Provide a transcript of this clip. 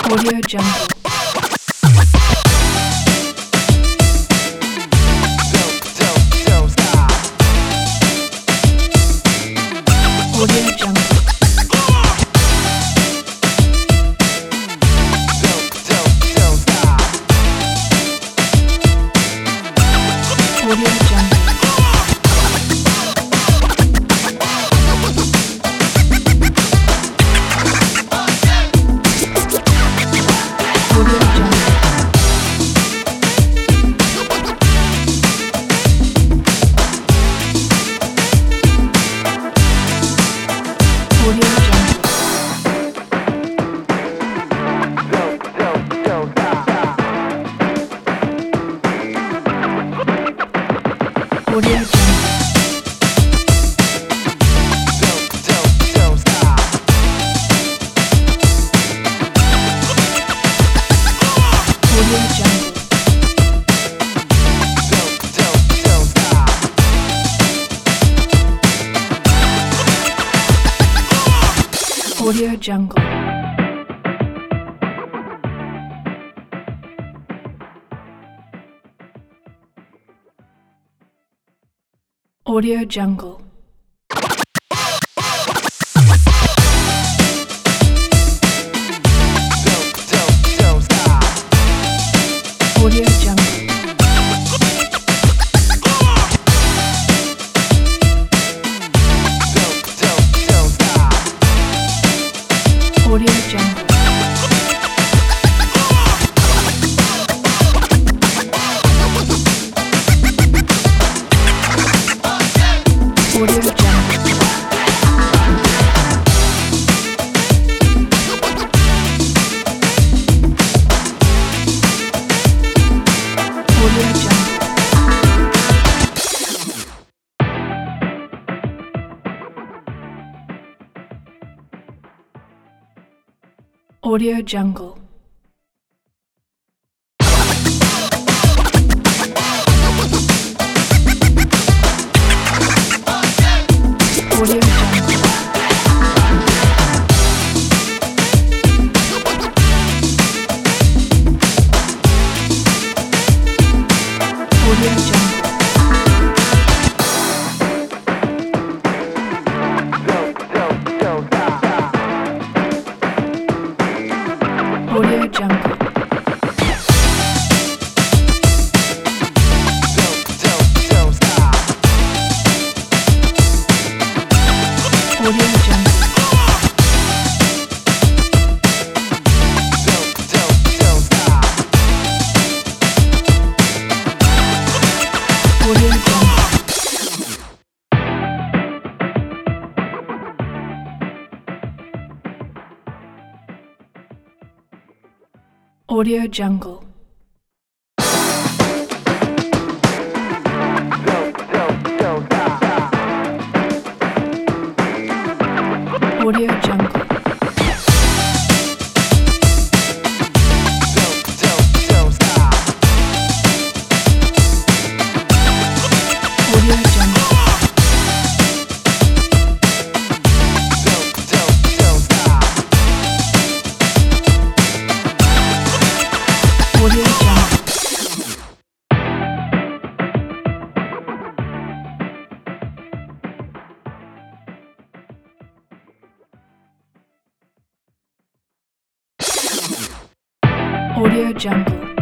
Audio Jungle. Don't stop. Audio Jungle. Don't stop. Audio Jungle. Audio Jungle. Audio Jungle. Don't stop. Audio Jungle. Don't stop. Audio Jungle. Don't stop. Audio Jungle. Audio Jungle. Don't stop. Audio Jungle. Don't stop. Audio Jungle. Audio Jungle. Audio Jungle. Audio Jungle. Audio Jungle. Audio Jungle. Don't stop. Audio Jungle. Don't stop. Audio Jungle. Don't stop. Audio Jungle. Audio Jungle. Don't stop. Audio Jungle. Don't stop. Audio Jungle. Don't stop. Audio Jungle. Audio Jungle.